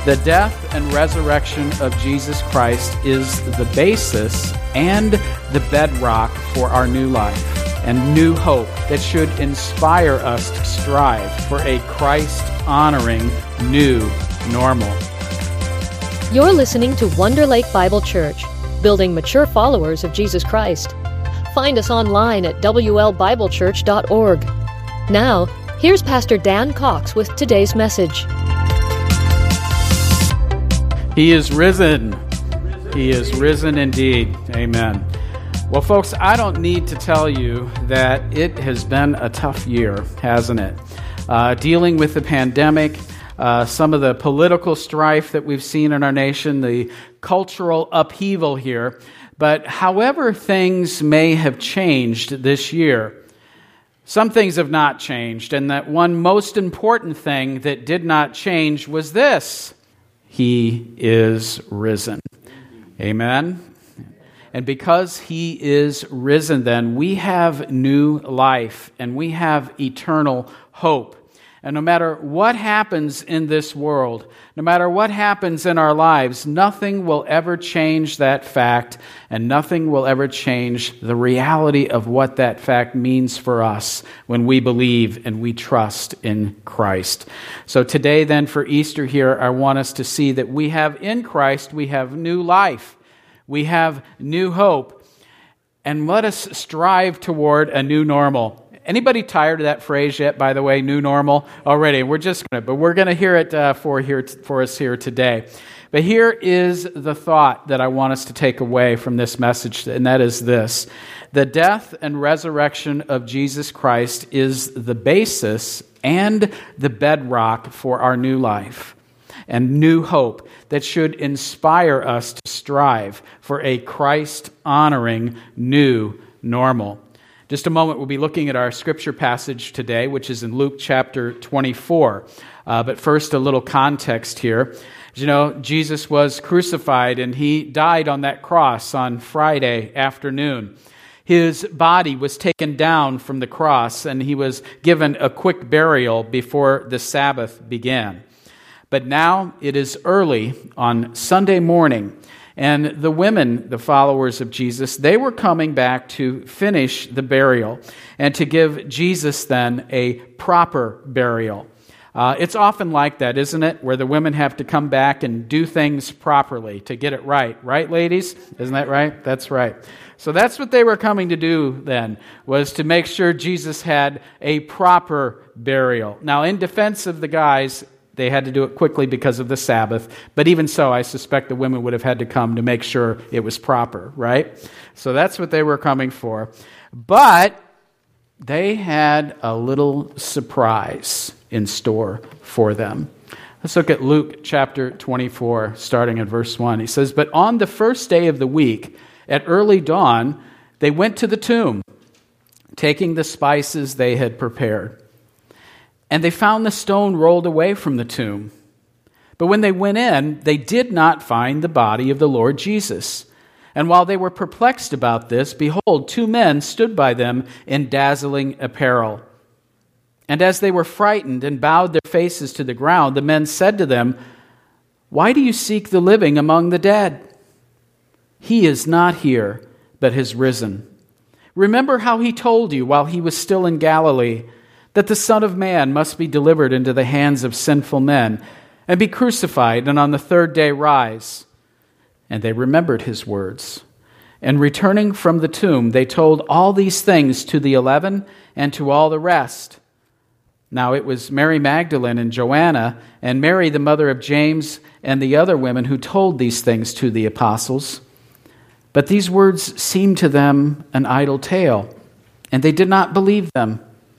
The death and resurrection of Jesus Christ is the basis and the bedrock for our new life and new hope that should inspire us to strive for a Christ-honoring new normal. You're listening to Wonder Lake Bible Church, building mature followers of Jesus Christ. Find us online at WLBibleChurch.org. Now, here's Pastor Dan Cox with today's message. He is risen. He is risen indeed. Amen. Well, folks, I don't need to tell you that it has been a tough year, hasn't it? Dealing with the pandemic, some of the political strife that we've seen in our nation, the cultural upheaval here. But however things may have changed this year, some things have not changed. And that one most important thing that did not change was this: He is risen. Amen. And because He is risen, then we have new life and we have eternal hope. And no matter what happens in this world, no matter what happens in our lives, nothing will ever change that fact, and nothing will ever change the reality of what that fact means for us when we believe and we trust in Christ. So today then for Easter here, I want us to see that we have in Christ, we have new life, we have new hope, and let us strive toward a new normal. Anybody tired of that phrase yet, by the way, new normal? Already, we're going to hear it for us here today. But here is the thought that I want us to take away from this message, and that is this: the death and resurrection of Jesus Christ is the basis and the bedrock for our new life and new hope that should inspire us to strive for a Christ-honoring new normal. Just a moment, we'll be looking at our scripture passage today, which is in Luke chapter 24. But first, a little context here. As you know, Jesus was crucified and He died on that cross on Friday afternoon. His body was taken down from the cross and He was given a quick burial before the Sabbath began. But now it is early on Sunday morning, and the women, the followers of Jesus, they were coming back to finish the burial and to give Jesus then a proper burial. It's often like that, isn't it? Where the women have to come back and do things properly to get it right. Right, ladies? Isn't that right? That's right. So that's what they were coming to do then, was to make sure Jesus had a proper burial. Now, in defense of the guys, they had to do it quickly because of the Sabbath. But even so, I suspect the women would have had to come to make sure it was proper, right? So that's what they were coming for. But they had a little surprise in store for them. Let's look at Luke chapter 24, starting at verse 1. He says, "But on the first day of the week, at early dawn, they went to the tomb, taking the spices they had prepared. And they found the stone rolled away from the tomb. But when they went in, they did not find the body of the Lord Jesus. And while they were perplexed about this, behold, two men stood by them in dazzling apparel. And as they were frightened and bowed their faces to the ground, the men said to them, 'Why do you seek the living among the dead? He is not here, but has risen. Remember how He told you while He was still in Galilee, that the Son of Man must be delivered into the hands of sinful men, and be crucified, and on the third day rise.' And they remembered His words. And returning from the tomb, they told all these things to the 11 and to all the rest. Now it was Mary Magdalene and Joanna, and Mary the mother of James, and the other women who told these things to the apostles. But these words seemed to them an idle tale, and they did not believe them.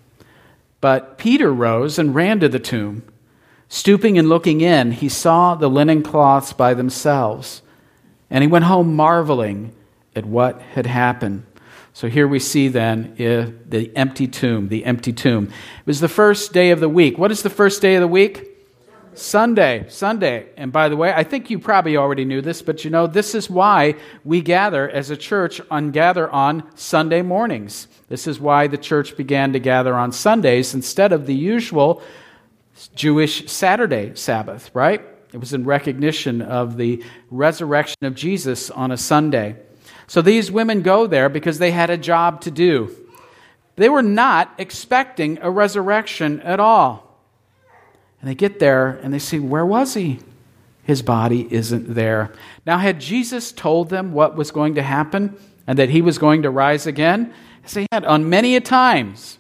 But Peter rose and ran to the tomb. Stooping and looking in, he saw the linen cloths by themselves, and he went home marveling at what had happened." So here we see then the empty tomb, It was the first day of the week. What is the first day of the week? Sunday. And by the way, I think you probably already knew this, but you know, this is why we gather as a church gather on Sunday mornings. This is why the church began to gather on Sundays instead of the usual Jewish Saturday Sabbath, right? It was in recognition of the resurrection of Jesus on a Sunday. So these women go there because they had a job to do. They were not expecting a resurrection at all. And they get there and they see, where was he? His body isn't there. Now, had Jesus told them what was going to happen and that he was going to rise again? Yes, he had on many a times.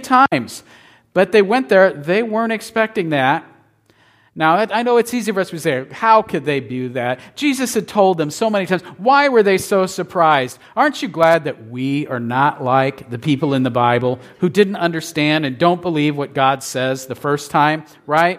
But they went there, they weren't expecting that. Now, I know it's easy for us to say, how could they do that? Jesus had told them so many times. Why were they so surprised? Aren't you glad that we are not like the people in the Bible who didn't understand and don't believe what God says the first time, right?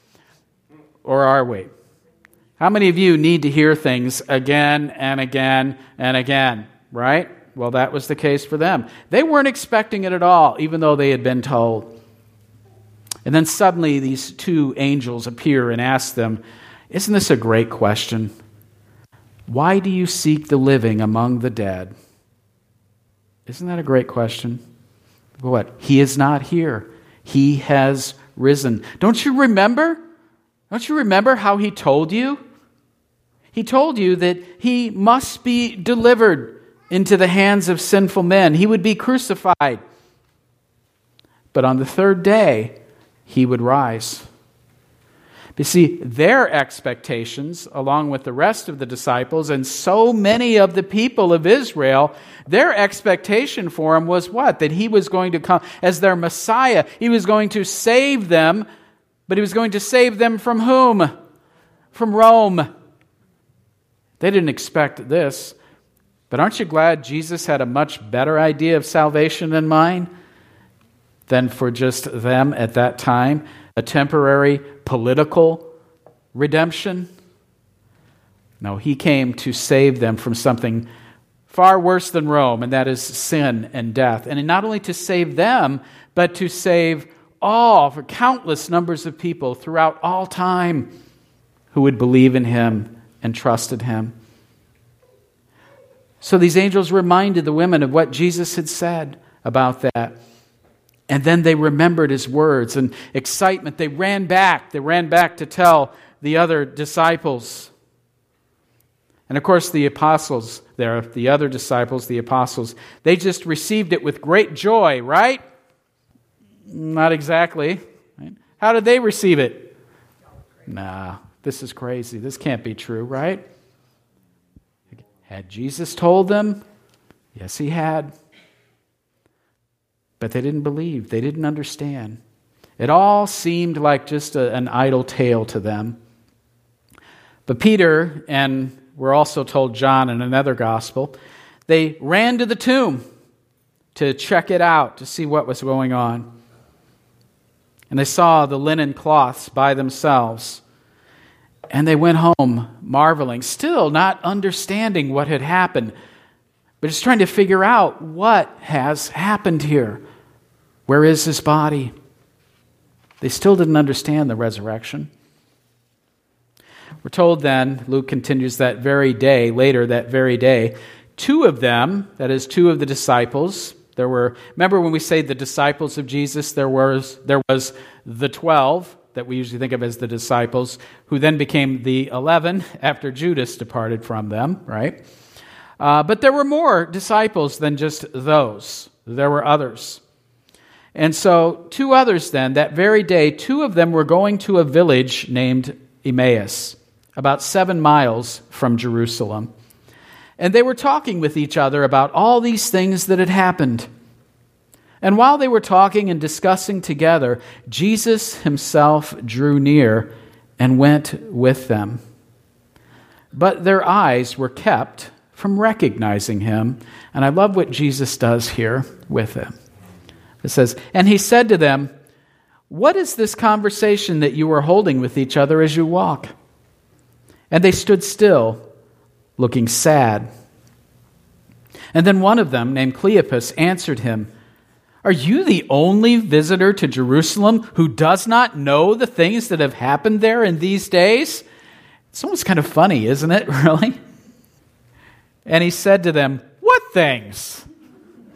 Or are we? How many of you need to hear things again and again and again, right? Well, that was the case for them. They weren't expecting it at all, even though they had been told. And then suddenly these two angels appear and ask them, isn't this a great question? Why do you seek the living among the dead? Isn't that a great question? What? He is not here. He has risen. Don't you remember? Don't you remember how he told you? He told you that he must be delivered into the hands of sinful men. He would be crucified. But on the third day, he would rise. You see, their expectations, along with the rest of the disciples and so many of the people of Israel, their expectation for him was what? That he was going to come as their Messiah. He was going to save them, but he was going to save them from whom? From Rome. They didn't expect this. But aren't you glad Jesus had a much better idea of salvation in mind than for just them at that time? A temporary political redemption? No, he came to save them from something far worse than Rome, and that is sin and death. And not only to save them, but to save for countless numbers of people throughout all time who would believe in him and trusted him. So these angels reminded the women of what Jesus had said about that. And then they remembered his words, and excitement, they ran back to tell the other disciples. And of course the apostles there, the other disciples, the apostles, they just received it with great joy, right? Not exactly. Right? How did they receive it? Nah, this is crazy. This can't be true, right? Had Jesus told them? Yes, he had. But they didn't believe. They didn't understand. It all seemed like just an idle tale to them. But Peter, and we're also told John in another gospel, they ran to the tomb to check it out, to see what was going on. And they saw the linen cloths by themselves. And they went home marveling, still not understanding what had happened, but just trying to figure out what has happened here. Where is his body? They still didn't understand the resurrection. We're told then, Luke continues that very day, two of them, that is two of the disciples, remember when we say the disciples of Jesus, there was the 12, that we usually think of as the disciples, who then became the 11 after Judas departed from them, right? But there were more disciples than just those. There were others. And so two others then, that very day, two of them were going to a village named Emmaus, about 7 miles from Jerusalem. And they were talking with each other about all these things that had happened. And while they were talking and discussing together, Jesus himself drew near and went with them. But their eyes were kept from recognizing him. And I love what Jesus does here with them. It says, and he said to them, what is this conversation that you are holding with each other as you walk? And they stood still, looking sad. And then one of them, named Cleopas, answered him, are you the only visitor to Jerusalem who does not know the things that have happened there in these days? It's almost kind of funny, isn't it, really? And he said to them, what things?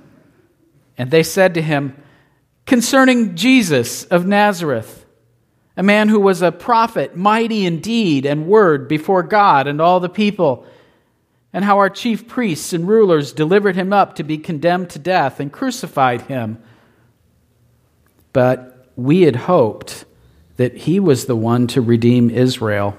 And they said to him, concerning Jesus of Nazareth, a man who was a prophet, mighty in deed and word before God and all the people, and how our chief priests and rulers delivered him up to be condemned to death and crucified him. But we had hoped that he was the one to redeem Israel.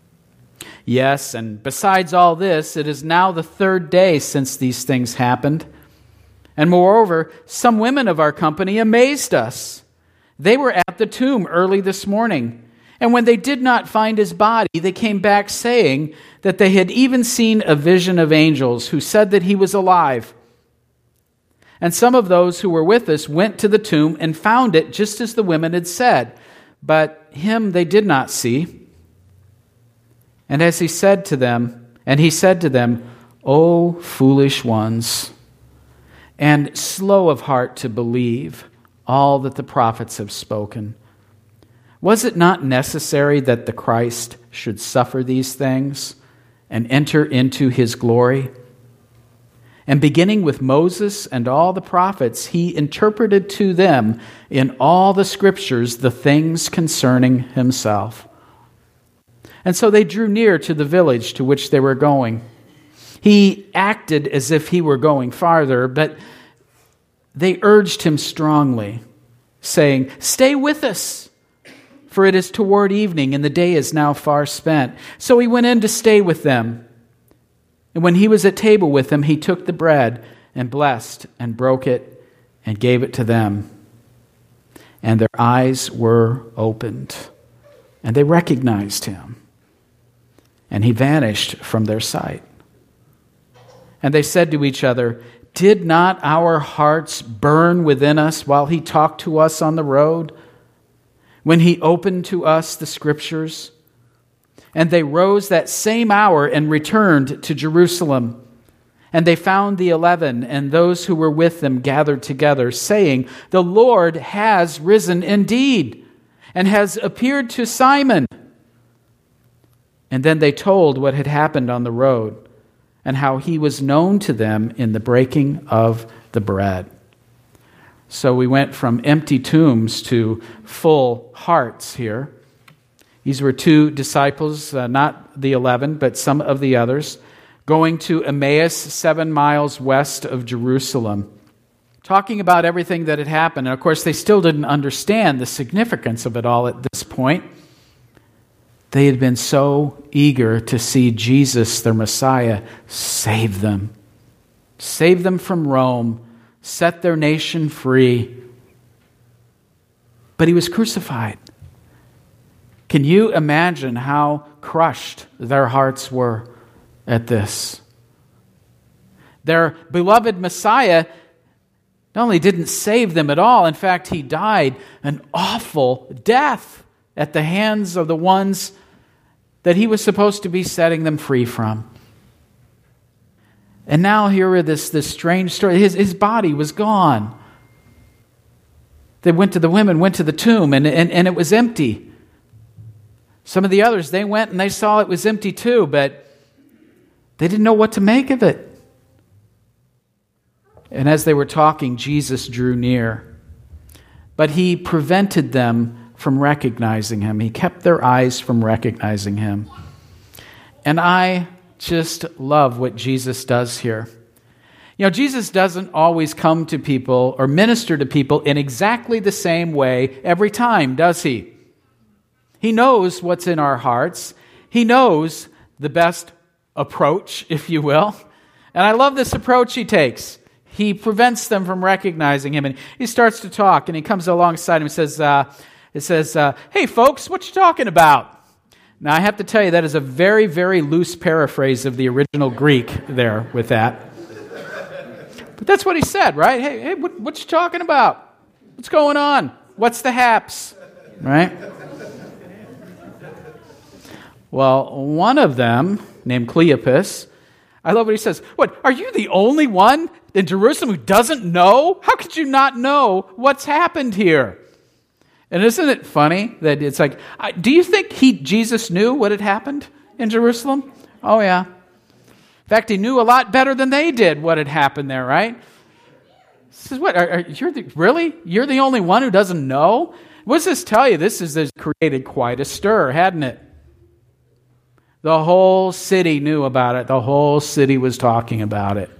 Yes, and besides all this, it is now the third day since these things happened. And moreover, some women of our company amazed us. They were at the tomb early this morning, and when they did not find his body, they came back saying that they had even seen a vision of angels who said that he was alive. And some of those who were with us went to the tomb and found it just as the women had said, but him they did not see. And he said to them, O foolish ones, and slow of heart to believe all that the prophets have spoken. Was it not necessary that the Christ should suffer these things and enter into his glory? And beginning with Moses and all the prophets, he interpreted to them in all the scriptures the things concerning himself. And so they drew near to the village to which they were going. He acted as if he were going farther, but they urged him strongly, saying, Stay with us, for it is toward evening, and the day is now far spent. So he went in to stay with them. And when he was at table with them, he took the bread and blessed and broke it and gave it to them. And their eyes were opened, and they recognized him. And he vanished from their sight. And they said to each other, Did not our hearts burn within us while he talked to us on the road, when he opened to us the scriptures? And they rose that same hour and returned to Jerusalem. And they found the 11 and those who were with them gathered together, saying, The Lord has risen indeed, and has appeared to Simon. And then they told what had happened on the road, and how he was known to them in the breaking of the bread. So we went from empty tombs to full hearts here. These were two disciples, not the 11, but some of the others, going to Emmaus, 7 miles west of Jerusalem, talking about everything that had happened. And of course, they still didn't understand the significance of it all at this point. They had been so eager to see Jesus, their Messiah, save them from Rome, set their nation free. But he was crucified. Can you imagine how crushed their hearts were at this? Their beloved Messiah not only didn't save them at all, in fact, he died an awful death at the hands of the ones that he was supposed to be setting them free from. And now here is this strange story. His body was gone. The women went to the tomb and it was empty. Some of the others, they went and they saw it was empty too, but they didn't know what to make of it. And as they were talking, Jesus drew near. But he prevented them from recognizing him. He kept their eyes from recognizing him. And I just love what Jesus does here. You know, Jesus doesn't always come to people or minister to people in exactly the same way every time, does he? He knows what's in our hearts. He knows the best approach, if you will. And I love this approach he takes. He prevents them from recognizing him. And he starts to talk, and he comes alongside him and says, hey, folks, what you talking about? Now, I have to tell you, that is a very, very loose paraphrase of the original Greek there with that. But that's what he said, right? Hey, what you talking about? What's going on? What's the haps? Right? Well, one of them, named Cleopas, I love what he says. What, are you the only one in Jerusalem who doesn't know? How could you not know what's happened here? And isn't it funny that it's like, do you think Jesus knew what had happened in Jerusalem? Oh, yeah. In fact, he knew a lot better than they did what had happened there, right? He says, what, you're the only one who doesn't know? What does this tell you? This has created quite a stir, hadn't it? The whole city knew about it. The whole city was talking about it.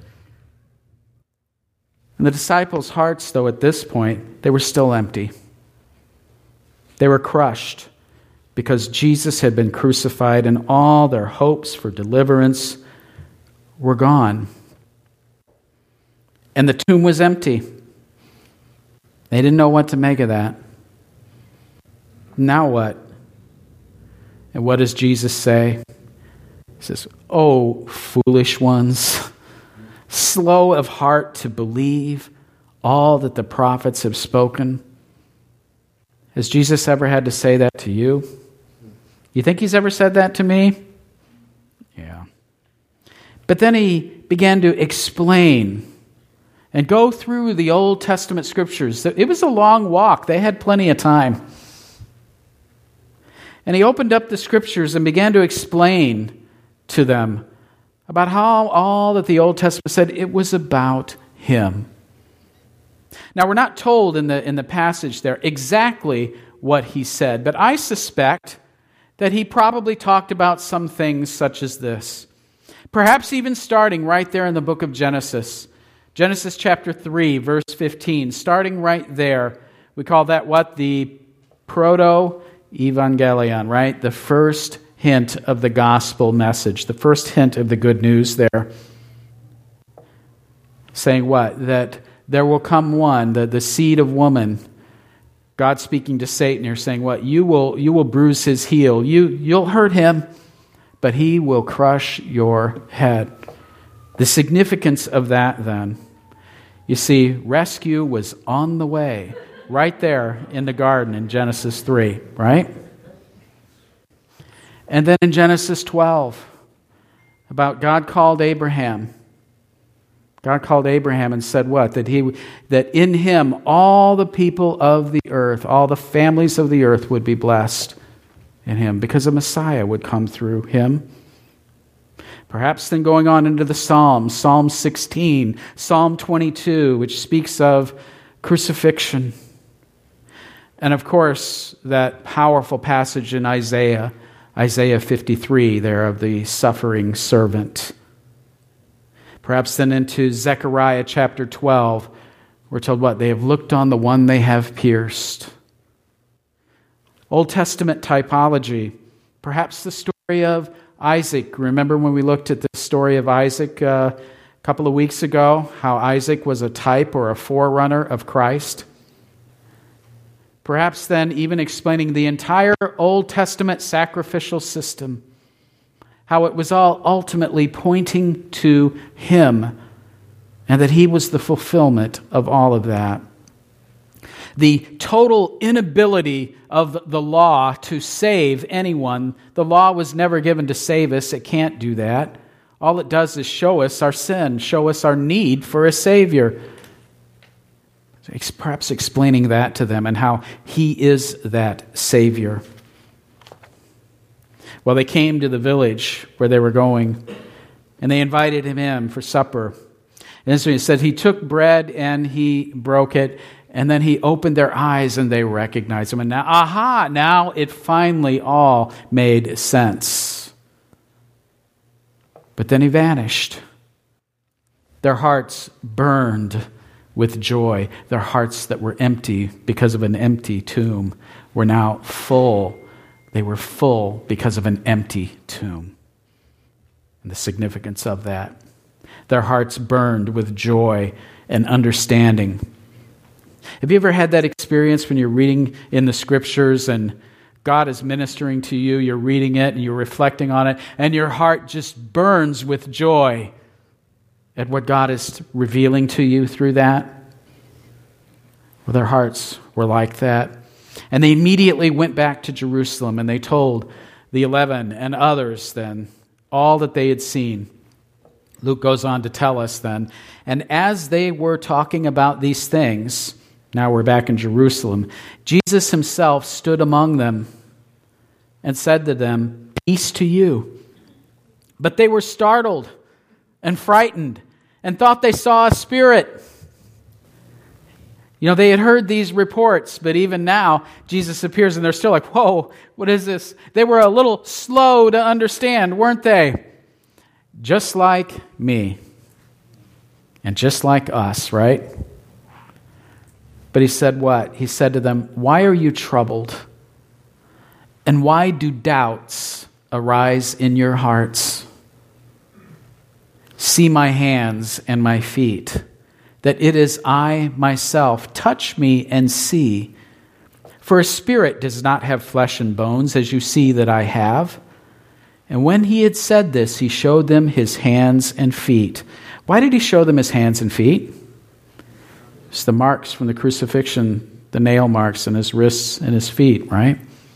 And the disciples' hearts, though, at this point, they were still empty. They were crushed because Jesus had been crucified and all their hopes for deliverance were gone. And the tomb was empty. They didn't know what to make of that. Now what? And what does Jesus say? He says, "Oh, foolish ones, slow of heart to believe all that the prophets have spoken." Has Jesus ever had to say that to you? You think he's ever said that to me? Yeah. But then he began to explain and go through the Old Testament scriptures. It was a long walk. They had plenty of time. And he opened up the scriptures and began to explain to them about how all that the Old Testament said, it was about him. Now, we're not told in the passage there exactly what he said, but I suspect that he probably talked about some things such as this. Perhaps even starting right there in the book of Genesis. Genesis chapter 3, verse 15. Starting right there. We call that what? The proto-evangelion, right? The first hint of the gospel message. The first hint of the good news there. Saying what? That there will come one, the seed of woman. God speaking to Satan here, saying what? You will bruise his heel. You'll hurt him, but he will crush your head. The significance of that then, you see, rescue was on the way, right there in the garden in Genesis 3, right? And then in Genesis 12, about God called Abraham. God called Abraham and said what? That in him all the people of the earth, all the families of the earth would be blessed in him because a Messiah would come through him. Perhaps then going on into the Psalms, Psalm 16, Psalm 22, which speaks of crucifixion. And of course, that powerful passage in Isaiah 53 there of the suffering servant. Perhaps then into Zechariah chapter 12, we're told what? They have looked on the one they have pierced. Old Testament typology. Perhaps the story of Isaac. Remember when we looked at the story of Isaac a couple of weeks ago, how Isaac was a type or a forerunner of Christ? Perhaps then even explaining the entire Old Testament sacrificial system, how it was all ultimately pointing to him and that he was the fulfillment of all of that. The total inability of the law to save anyone. The law was never given to save us. It can't do that. All it does is show us our sin, show us our need for a Savior. Perhaps explaining that to them and how he is that Savior. Well, they came to the village where they were going, and they invited him in for supper. And so he said he took bread and he broke it, and then he opened their eyes and they recognized him. And now it finally all made sense. But then he vanished. Their hearts burned with joy. Their hearts that were empty because of an empty tomb were now full. They were full because of an empty tomb. And the significance of that. Their hearts burned with joy and understanding. Have you ever had that experience when you're reading in the scriptures and God is ministering to you, you're reading it and you're reflecting on it, and your heart just burns with joy at what God is revealing to you through that? Well, their hearts were like that. And they immediately went back to Jerusalem and they told the 11 and others then all that they had seen. Luke goes on to tell us then, and as they were talking about these things, now we're back in Jerusalem, Jesus himself stood among them and said to them, "Peace to you." But they were startled and frightened and thought they saw a spirit. They had heard these reports, but even now, Jesus appears and they're still like, whoa, what is this? They were a little slow to understand, weren't they? Just like me. And just like us, right? But he said what? He said to them, why are you troubled? And why do doubts arise in your hearts? See my hands and my feet, that it is I myself. Touch me and see. For a spirit does not have flesh and bones, as you see that I have. And when he had said this, he showed them his hands and feet. Why did he show them his hands and feet? It's the marks from the crucifixion, the nail marks in his wrists and his feet, right?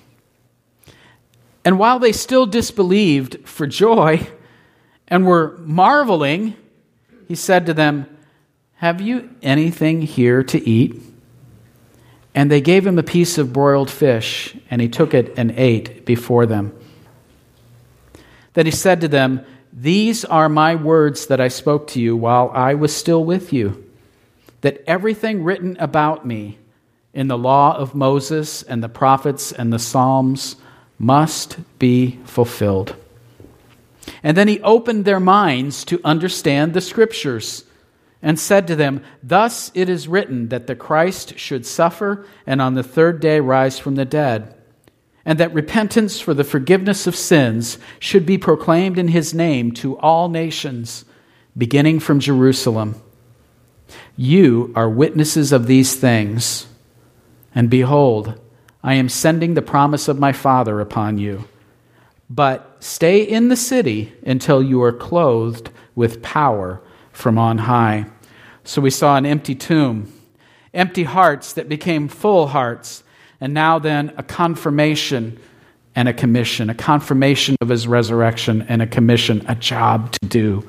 And while they still disbelieved for joy and were marveling, he said to them, have you anything here to eat? And they gave him a piece of broiled fish, and he took it and ate before them. Then he said to them, these are my words that I spoke to you while I was still with you, that everything written about me in the law of Moses and the prophets and the Psalms must be fulfilled. And then he opened their minds to understand the Scriptures and said to them, thus it is written that the Christ should suffer and on the third day rise from the dead, and that repentance for the forgiveness of sins should be proclaimed in his name to all nations, beginning from Jerusalem. You are witnesses of these things, and behold, I am sending the promise of my Father upon you. But stay in the city until you are clothed with power from on high. So we saw an empty tomb, empty hearts that became full hearts, and now then a confirmation and a commission, a confirmation of his resurrection and a commission, a job to do.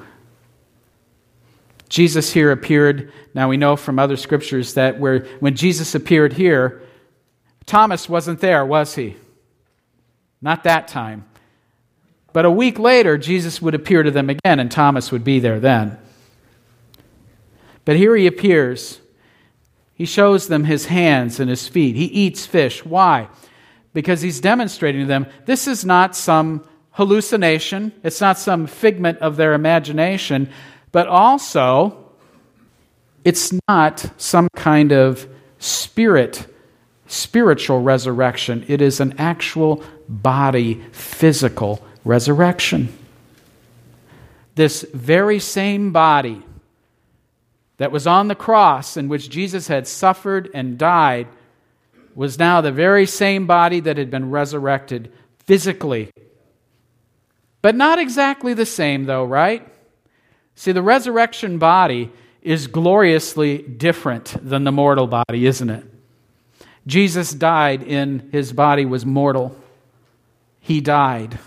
Jesus here appeared. Now we know from other scriptures that when Jesus appeared here, Thomas wasn't there, was he? Not that time. But a week later, Jesus would appear to them again, and Thomas would be there then. But here he appears. He shows them his hands and his feet. He eats fish. Why? Because he's demonstrating to them, this is not some hallucination. It's not some figment of their imagination. But also, it's not some kind of spiritual resurrection. It is an actual body, physical resurrection. This very same body that was on the cross in which Jesus had suffered and died was now the very same body that had been resurrected physically. But not exactly the same though, right? See, the resurrection body is gloriously different than the mortal body, isn't it? Jesus died in his body was mortal. He died.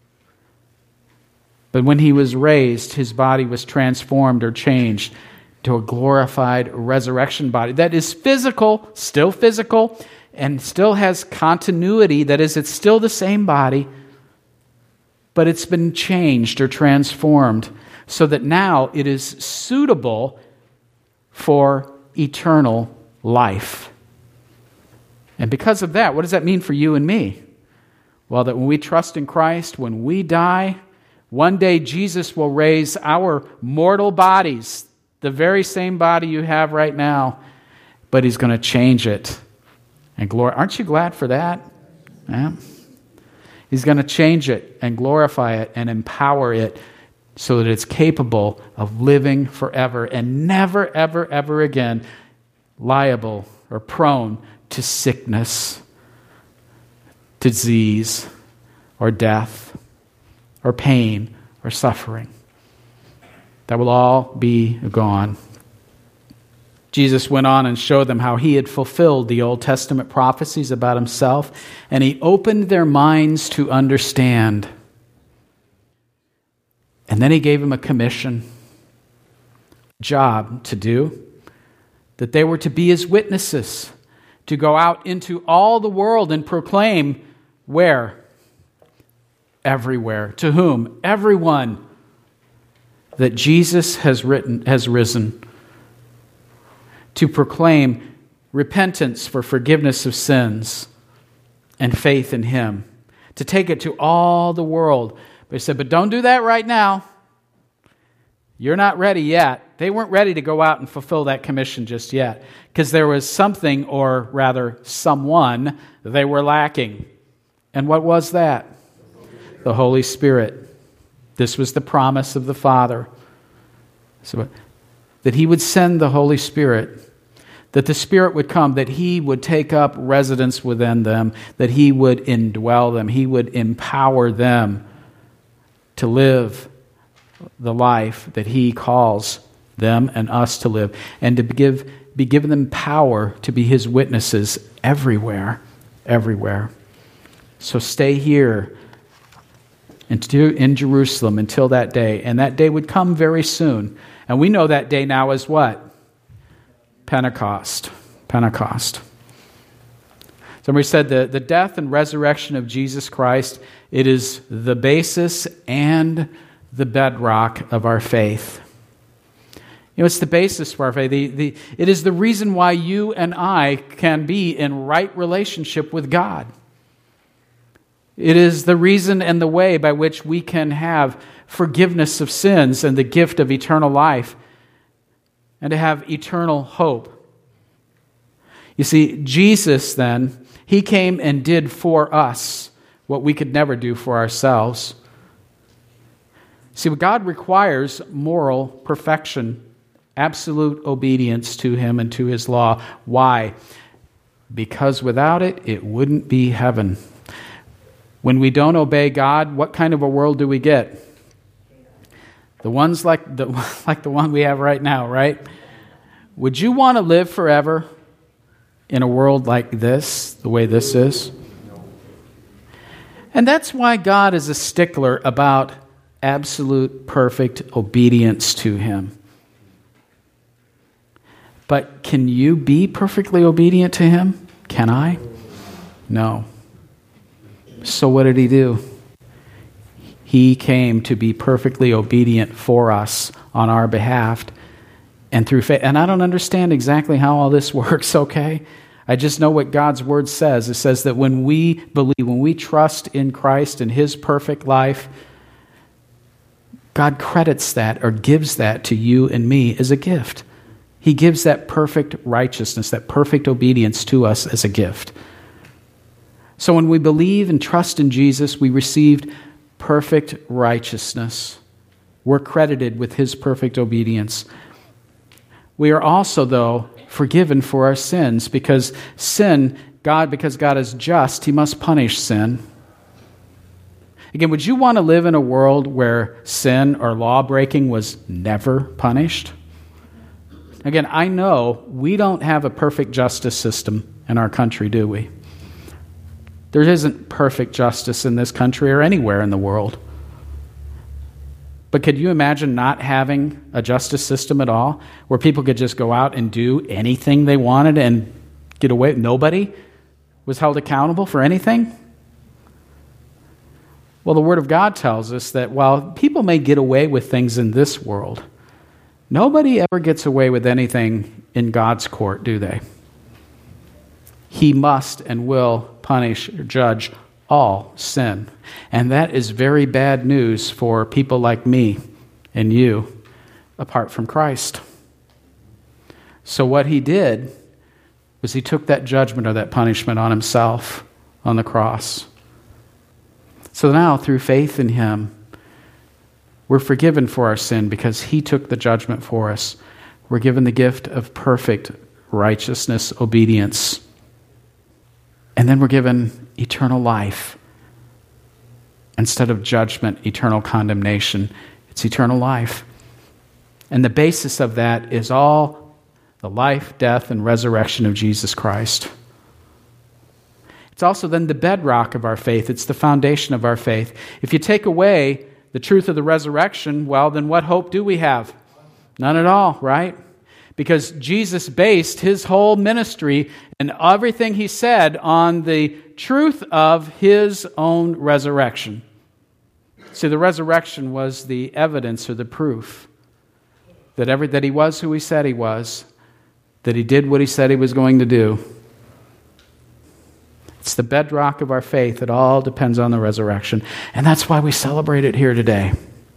But when he was raised, his body was transformed or changed to a glorified resurrection body that is physical, and still has continuity. That is, it's still the same body, but it's been changed or transformed so that now it is suitable for eternal life. And because of that, what does that mean for you and me? Well, that when we trust in Christ, when we die, one day Jesus will raise our mortal bodies, the very same body you have right now, but he's going to change it. And glory. Aren't you glad for that? Yeah. He's going to change it and glorify it and empower it so that it's capable of living forever and never, ever, ever again liable or prone to sickness, disease, or death, or pain, or suffering. That will all be gone. Jesus went on and showed them how he had fulfilled the Old Testament prophecies about himself, and he opened their minds to understand. And then he gave them a commission, a job to do, that they were to be his witnesses, to go out into all the world and proclaim where? Everywhere. To whom? Everyone. That Jesus has risen. To proclaim repentance for forgiveness of sins, and faith in Him, to take it to all the world. But He said, but don't do that right now. You're not ready yet. They weren't ready to go out and fulfill that commission just yet, because there was something, or rather someone, they were lacking. And what was that? The Holy Spirit. This was the promise of the Father. So that He would send the Holy Spirit, that the Spirit would come, that He would take up residence within them, that He would indwell them, He would empower them to live the life that He calls them and us to live, and to be given them power to be His witnesses everywhere. So stay here in Jerusalem until that day, and that day would come very soon. And we know that day now is what? Pentecost. Somebody said the death and resurrection of Jesus Christ, it is the basis and the bedrock of our faith. You know, it's the basis for our faith. It is the reason why you and I can be in right relationship with God. It is the reason and the way by which we can have forgiveness of sins and the gift of eternal life, and to have eternal hope. You see, Jesus then, He came and did for us what we could never do for ourselves. See, God requires moral perfection, absolute obedience to Him and to His law. Why? Because without it, it wouldn't be heaven. When we don't obey God, what kind of a world do we get? The ones like the one we have right now, right? Would you want to live forever in a world like this, the way this is? And that's why God is a stickler about absolute, perfect obedience to Him. But can you be perfectly obedient to Him? Can I? No. So what did He do? He came to be perfectly obedient for us on our behalf and through faith. And I don't understand exactly how all this works, okay? I just know what God's Word says. It says that when we believe, when we trust in Christ and His perfect life, God credits that or gives that to you and me as a gift. He gives that perfect righteousness, that perfect obedience to us as a gift. So when we believe and trust in Jesus, we received perfect righteousness. We're credited with His perfect obedience. We are also, though, forgiven for our sins, because God is just, He must punish sin. Again, would you want to live in a world where sin or law breaking was never punished? Again, I know we don't have a perfect justice system in our country, do we? There isn't perfect justice in this country or anywhere in the world. But could you imagine not having a justice system at all, where people could just go out and do anything they wanted and get away? Nobody was held accountable for anything? Well, the Word of God tells us that while people may get away with things in this world, nobody ever gets away with anything in God's court, do they? He must and will punish or judge all sin. And that is very bad news for people like me and you apart from Christ. So what He did was He took that judgment or that punishment on Himself on the cross. So now, through faith in Him, we're forgiven for our sin because He took the judgment for us. We're given the gift of perfect righteousness, obedience. And then we're given eternal life. Instead of judgment, eternal condemnation, it's eternal life. And the basis of that is all the life, death, and resurrection of Jesus Christ. It's also then the bedrock of our faith. It's the foundation of our faith. If you take away the truth of the resurrection, well, then what hope do we have? None at all, right? Because Jesus based His whole ministry and everything He said on the truth of His own resurrection. See, the resurrection was the evidence or the proof that He was who He said He was, that he did what he said he was going to do. It's the bedrock of our faith. It all depends on the resurrection. And that's why we celebrate it here today.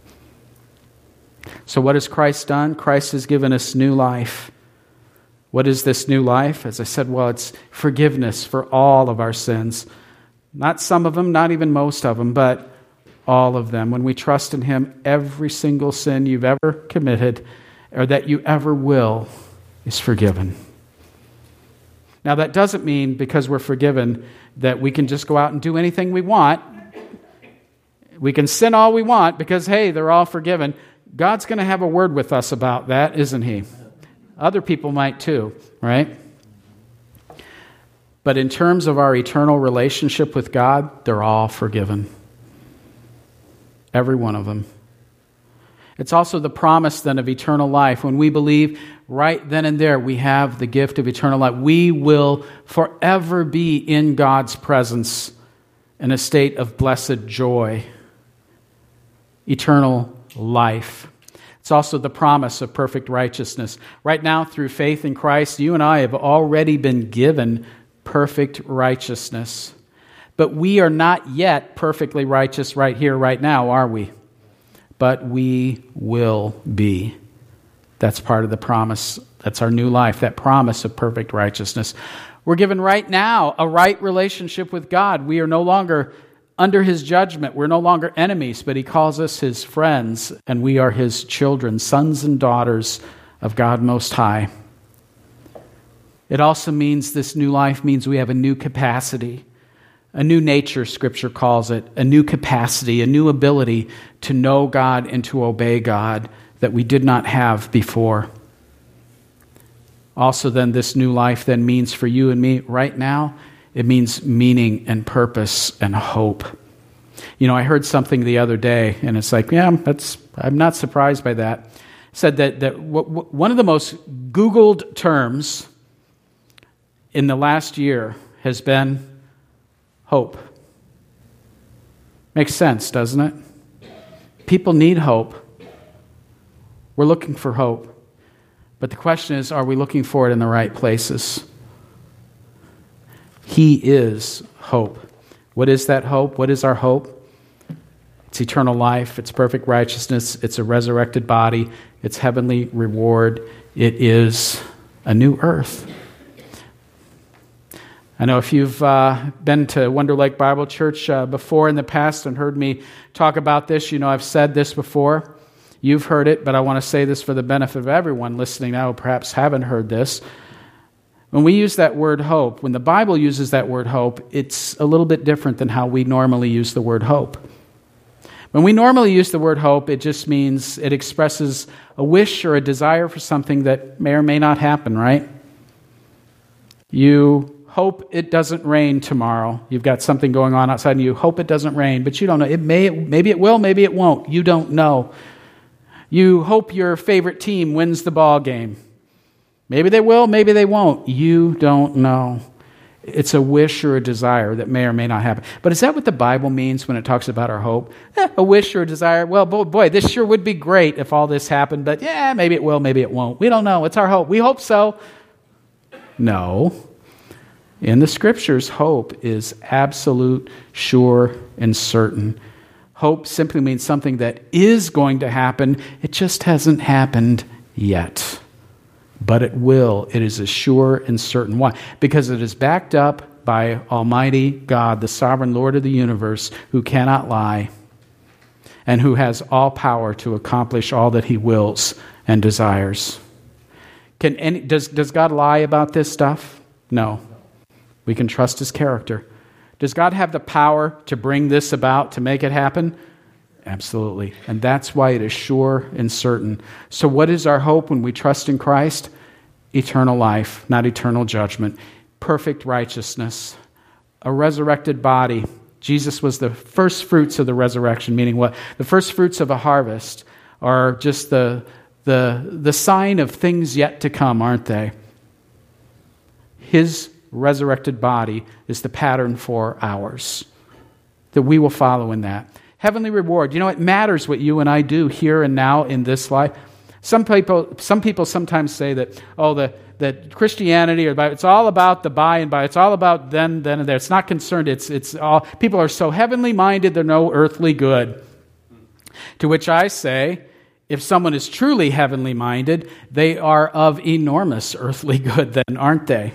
So what has Christ done? Christ has given us new life. What is this new life? As I said, well, it's forgiveness for all of our sins. Not some of them, not even most of them, but all of them. When we trust in Him, every single sin you've ever committed or that you ever will is forgiven. Now, that doesn't mean because we're forgiven that we can just go out and do anything we want. We can sin all we want because, hey, they're all forgiven. God's going to have a word with us about that, isn't He? Other people might too, right? But in terms of our eternal relationship with God, they're all forgiven. Every one of them. It's also the promise then of eternal life. When we believe right then and there, we have the gift of eternal life. We will forever be in God's presence in a state of blessed joy. Eternal life. It's also the promise of perfect righteousness. Right now, through faith in Christ, you and I have already been given perfect righteousness. But we are not yet perfectly righteous right here, right now, are we? But we will be. That's part of the promise. That's our new life, that promise of perfect righteousness. We're given right now a right relationship with God. We are no longer under His judgment. We're no longer enemies, but He calls us His friends, and we are His children, sons and daughters of God Most High. It also means this new life means we have a new capacity. A new nature, Scripture calls it, a new capacity, a new ability to know God and to obey God that we did not have before. Also then, this new life then means for you and me right now, it means meaning and purpose and hope. You know, I heard something the other day, and it's like, yeah, I'm not surprised by that. It said that one of the most Googled terms in the last year has been hope. Makes sense, doesn't it? People need hope. We're looking for hope. But the question is, are we looking for it in the right places? He is hope. What is that hope? What is our hope? It's eternal life. It's perfect righteousness. It's a resurrected body. It's heavenly reward. It is a new earth. I know if you've been to Wonder Lake Bible Church before in the past and heard me talk about this, you know I've said this before. You've heard it, but I want to say this for the benefit of everyone listening now who perhaps haven't heard this. When we use that word hope, when the Bible uses that word hope, it's a little bit different than how we normally use the word hope. When we normally use the word hope, it just means it expresses a wish or a desire for something that may or may not happen, right? You hope it doesn't rain tomorrow. You've got something going on outside and you hope it doesn't rain, but you don't know. Maybe it will, maybe it won't. You don't know. You hope your favorite team wins the ball game. Maybe they will, maybe they won't. You don't know. It's a wish or a desire that may or may not happen. But is that what the Bible means when it talks about our hope? A wish or a desire? Well, boy, this sure would be great if all this happened, but yeah, maybe it will, maybe it won't. We don't know. It's our hope. We hope so. No. In the Scriptures, hope is absolute, sure, and certain. Hope simply means something that is going to happen. It just hasn't happened yet. But it will. It is a sure and certain. Why? Because it is backed up by Almighty God, the sovereign Lord of the universe, who cannot lie and who has all power to accomplish all that He wills and desires. Does God lie about this stuff? No. We can trust His character. Does God have the power to bring this about, to make it happen? Absolutely. And that's why it is sure and certain. So what is our hope when we trust in Christ? Eternal life, not eternal judgment. Perfect righteousness. A resurrected body. Jesus was the first fruits of the resurrection, meaning what? The first fruits of a harvest are just the sign of things yet to come, aren't they? His resurrected body is the pattern for ours, that we will follow in that. Heavenly reward. You know, it matters what you and I do here and now in this life. Some people sometimes say that, that Christianity, or it's all about the by and by. It's all about then and there. It's not concerned. It's all, people are so heavenly minded, they're no earthly good. To which I say, if someone is truly heavenly minded, they are of enormous earthly good then, aren't they?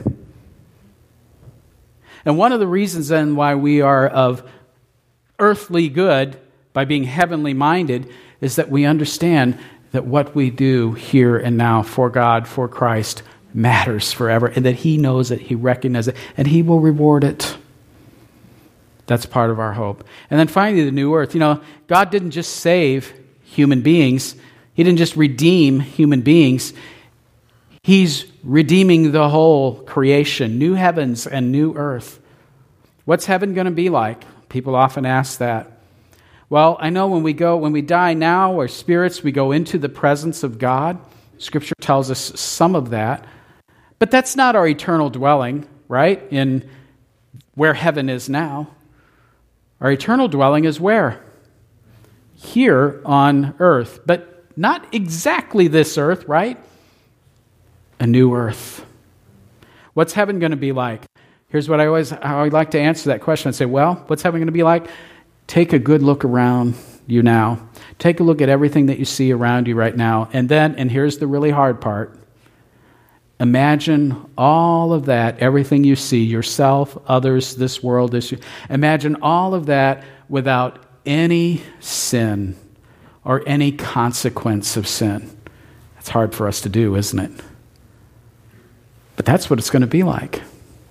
And one of the reasons then why we are of earthly good by being heavenly minded is that we understand that what we do here and now for God, for Christ, matters forever, and that He knows it, He recognizes it, and He will reward it. That's part of our hope. And then finally, the new earth. God didn't just save human beings. He didn't just redeem human beings. He's redeeming the whole creation, new heavens and new earth. What's heaven going to be like? People often ask that. Well, I know when we die now, we're spirits, we go into the presence of God. Scripture tells us some of that. But that's not our eternal dwelling, right? In where heaven is now. Our eternal dwelling is where? Here on earth. But not exactly this earth, right? A new earth. What's heaven going to be like? Here's what I like to answer that question. I say, well, what's heaven going to be like? Take a good look around you now. Take a look at everything that you see around you right now. And here's the really hard part. Imagine all of that, everything you see, yourself, others, this world. Imagine all of that without any sin or any consequence of sin. That's hard for us to do, isn't it? But that's what it's going to be like.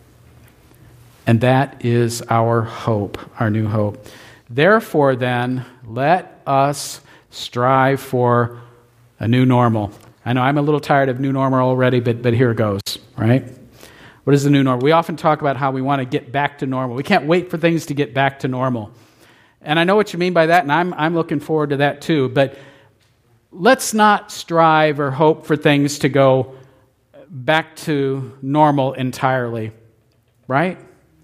And that is our hope, our new hope. Therefore, then, let us strive for a new normal. I know I'm a little tired of new normal already, but here it goes, right? What is the new normal? We often talk about how we want to get back to normal. We can't wait for things to get back to normal. And I know what you mean by that, and I'm looking forward to that too. But let's not strive or hope for things to go back to normal entirely, right?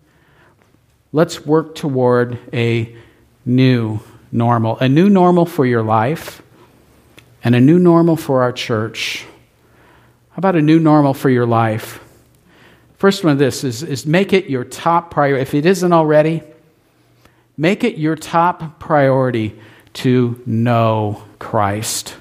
Let's work toward a new normal for your life, and a new normal for our church. How about a new normal for your life? First one of this is make it your top priority. If it isn't already, make it your top priority to know Christ.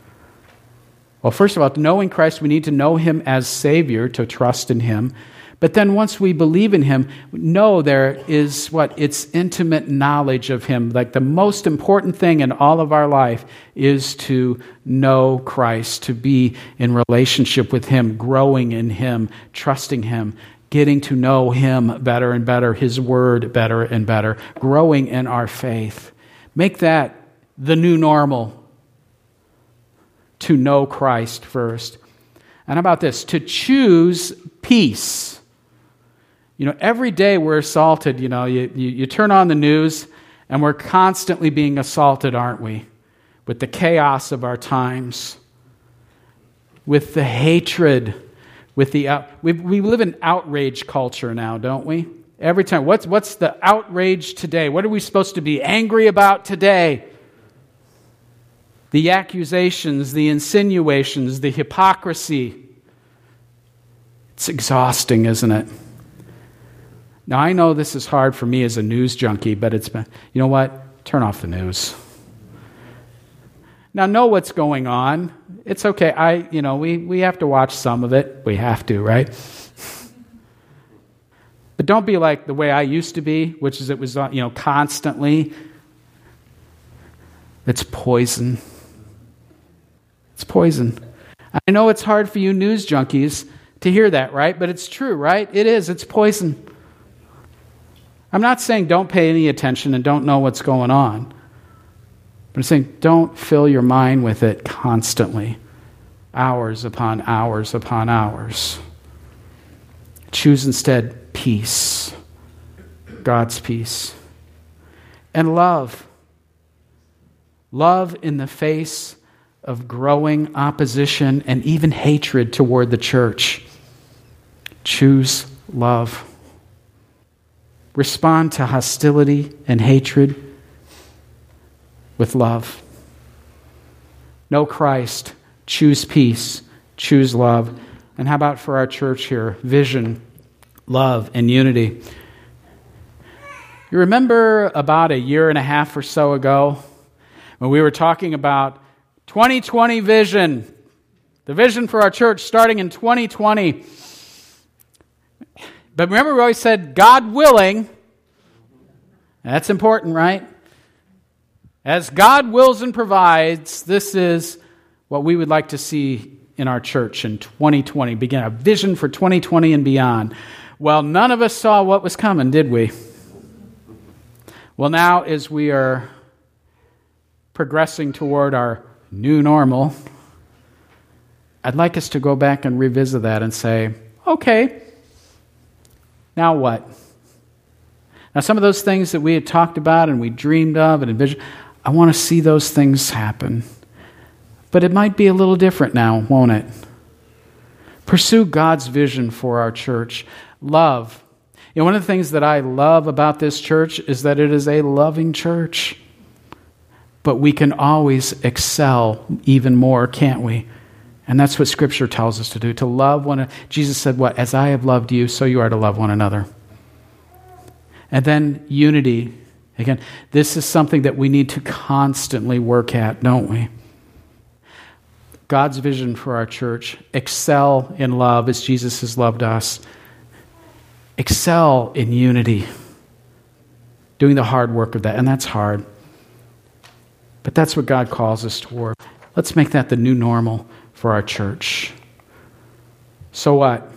Well, first of all, knowing Christ, we need to know Him as Savior, to trust in Him. But then once we believe in Him, know there is it's intimate knowledge of Him. Like the most important thing in all of our life is to know Christ, to be in relationship with Him, growing in Him, trusting Him, getting to know Him better and better, His Word better and better, growing in our faith. Make that the new normal, to know Christ first. And how about this? To choose peace. Every day we're assaulted. You turn on the news and we're constantly being assaulted, aren't we? With the chaos of our times, with the hatred, with the we live in outrage culture now, don't we? Every time, what's the outrage today? What are we supposed to be angry about today? The accusations, the insinuations, the hypocrisy. It's exhausting, isn't it? Now, I know this is hard for me as a news junkie, but you know what? Turn off the news. Now, know what's going on. It's okay. We have to watch some of it. We have to, right? But don't be like the way I used to be, which is it was, constantly. It's poison. It's poison. I know it's hard for you news junkies to hear that, right? But it's true, right? It is. It's poison. I'm not saying don't pay any attention and don't know what's going on. But I'm saying don't fill your mind with it constantly, hours upon hours upon hours. Choose instead peace, God's peace. And love. Love in the face of growing opposition and even hatred toward the church. Choose love. Respond to hostility and hatred with love. Know Christ. choose peace, choose love. And how about for our church here? Vision, love, and unity. You remember about a year and a half or so ago when we were talking about 2020 vision, the vision for our church starting in 2020. But remember we always said, God willing. That's important, right? As God wills and provides, this is what we would like to see in our church in 2020. Begin a vision for 2020 and beyond. Well, none of us saw what was coming, did we? Well, now as we are progressing toward our new normal, I'd like us to go back and revisit that and say, okay, now what? Now some of those things that we had talked about and we dreamed of and envisioned, I want to see those things happen. But it might be a little different now, won't it? Pursue God's vision for our church. Love. You know, one of the things that I love about this church is that it is a loving church. But we can always excel even more, can't we? And that's what Scripture tells us to do, to love one another. Jesus said, what? As I have loved you, so you are to love one another. And then unity. Again, this is something that we need to constantly work at, don't we? God's vision for our church. Excel in love as Jesus has loved us. Excel in unity. Doing the hard work of that. And that's hard. But that's what God calls us toward. Let's make that the new normal for our church. So what?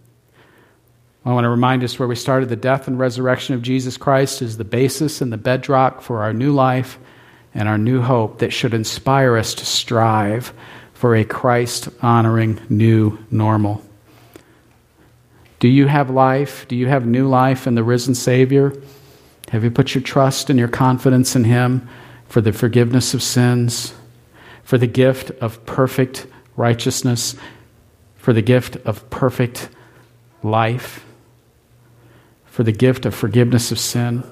I want to remind us where we started. The death and resurrection of Jesus Christ is the basis and the bedrock for our new life and our new hope that should inspire us to strive for a Christ-honoring new normal. Do you have life? Do you have new life in the risen Savior? Have you put your trust and your confidence in Him for the forgiveness of sins, for the gift of perfect righteousness, for the gift of perfect life, for the gift of forgiveness of sin?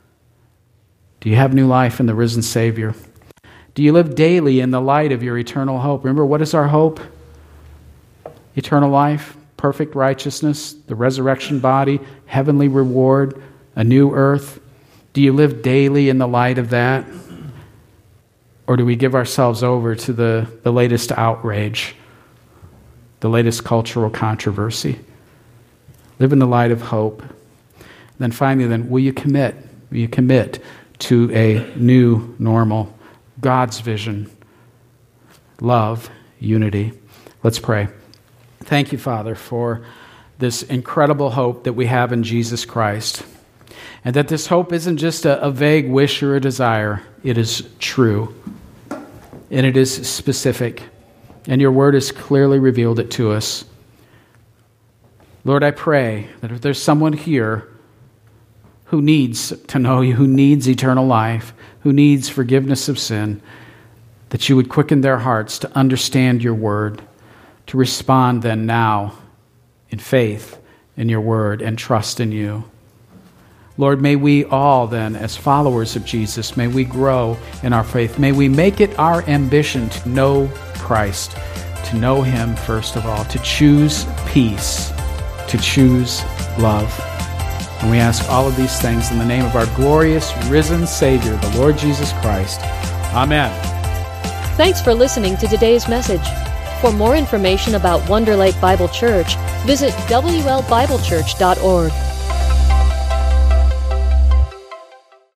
Do you have new life in the risen Savior? Do you live daily in the light of your eternal hope? Remember, what is our hope? Eternal life, perfect righteousness, the resurrection body, heavenly reward, a new earth. Do you live daily in the light of that? Or do we give ourselves over to the latest outrage, the latest cultural controversy? Live in the light of hope. Then finally, will you commit? Will you commit to a new normal? God's vision, love, unity. Let's pray. Thank you, Father, for this incredible hope that we have in Jesus Christ. And that this hope isn't just a vague wish or a desire. It is true. And it is specific. And your word has clearly revealed it to us. Lord, I pray that if there's someone here who needs to know you, who needs eternal life, who needs forgiveness of sin, that you would quicken their hearts to understand your word, to respond then now in faith in your word and trust in you. Lord, may we all then, as followers of Jesus, may we grow in our faith. May we make it our ambition to know Christ, to know Him first of all, to choose peace, to choose love. And we ask all of these things in the name of our glorious, risen Savior, the Lord Jesus Christ. Amen. Thanks for listening to today's message. For more information about Wonder Lake Bible Church, visit WLBibleChurch.org.